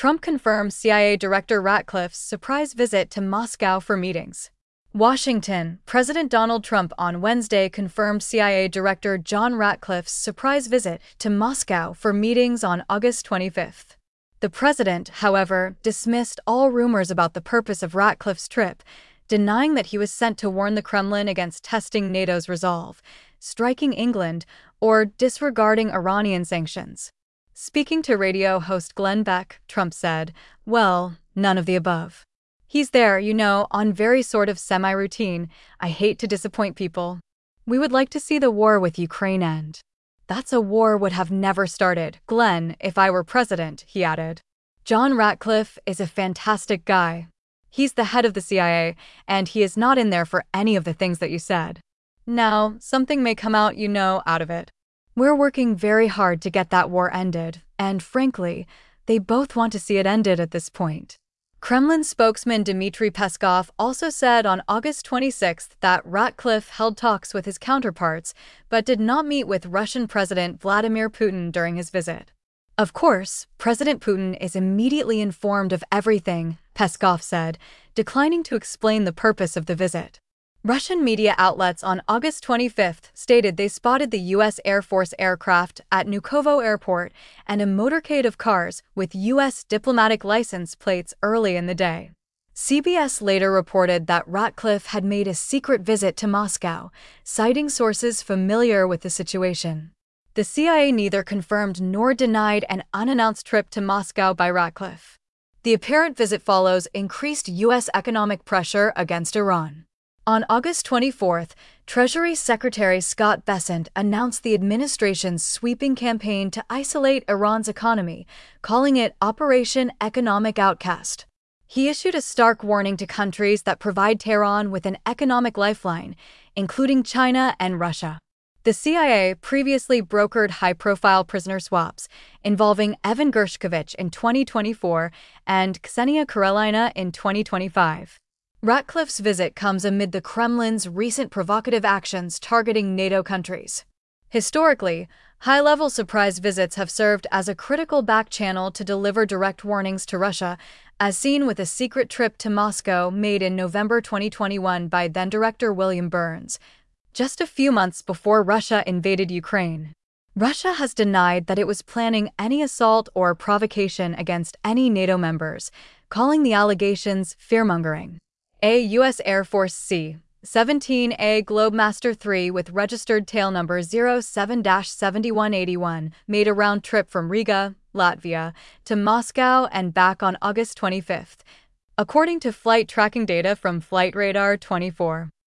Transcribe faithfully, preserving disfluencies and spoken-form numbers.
Trump confirms C I A Director Ratcliffe's surprise visit to Moscow for meetings. Washington. President Donald Trump on Wednesday confirmed C I A Director John Ratcliffe's surprise visit to Moscow for meetings on August twenty-fifth. The president, however, dismissed all rumors about the purpose of Ratcliffe's trip, denying that he was sent to warn the Kremlin against testing NATO's resolve, striking England, or disregarding Iranian sanctions. Speaking to radio host Glenn Beck, Trump said, "Well, none of the above. He's there, you know, on very sort of semi-routine. I hate to disappoint people. We would like to see the war with Ukraine end. That's a war would have never started, Glenn, if I were president," he added. John Ratcliffe is a fantastic guy. He's the head of the C I A, and he is not in there for any of the things that you said. Now, something may come out, you know, out of it. We're working very hard to get that war ended, and frankly, they both want to see it ended at this point. Kremlin spokesman Dmitry Peskov also said on August twenty-sixth that Ratcliffe held talks with his counterparts but did not meet with Russian President Vladimir Putin during his visit. Of course, President Putin is immediately informed of everything, Peskov said, declining to explain the purpose of the visit. Russian media outlets on August twenty-fifth stated they spotted the U S Air Force aircraft at Vnukovo Airport and a motorcade of cars with U S diplomatic license plates early in the day. C B S later reported that Ratcliffe had made a secret visit to Moscow, citing sources familiar with the situation. The C I A neither confirmed nor denied an unannounced trip to Moscow by Ratcliffe. The apparent visit follows increased U S economic pressure against Iran. On August twenty-fourth, Treasury Secretary Scott Bessent announced the administration's sweeping campaign to isolate Iran's economy, calling it Operation Economic Outcast. He issued a stark warning to countries that provide Tehran with an economic lifeline, including China and Russia. The C I A previously brokered high-profile prisoner swaps involving Evan Gershkovich in twenty twenty-four and Ksenia Karelina in twenty twenty-five. Ratcliffe's visit comes amid the Kremlin's recent provocative actions targeting NATO countries. Historically, high-level surprise visits have served as a critical back channel to deliver direct warnings to Russia, as seen with a secret trip to Moscow made in November twenty twenty-one by then-Director William Burns, just a few months before Russia invaded Ukraine. Russia has denied that it was planning any assault or provocation against any NATO members, calling the allegations fear-mongering. A U S Air Force C seventeen A Globemaster three with registered tail number zero seven dash seven one eight one made a round trip from Riga, Latvia, to Moscow and back on August twenty-fifth, according to flight tracking data from Flight Radar twenty-four.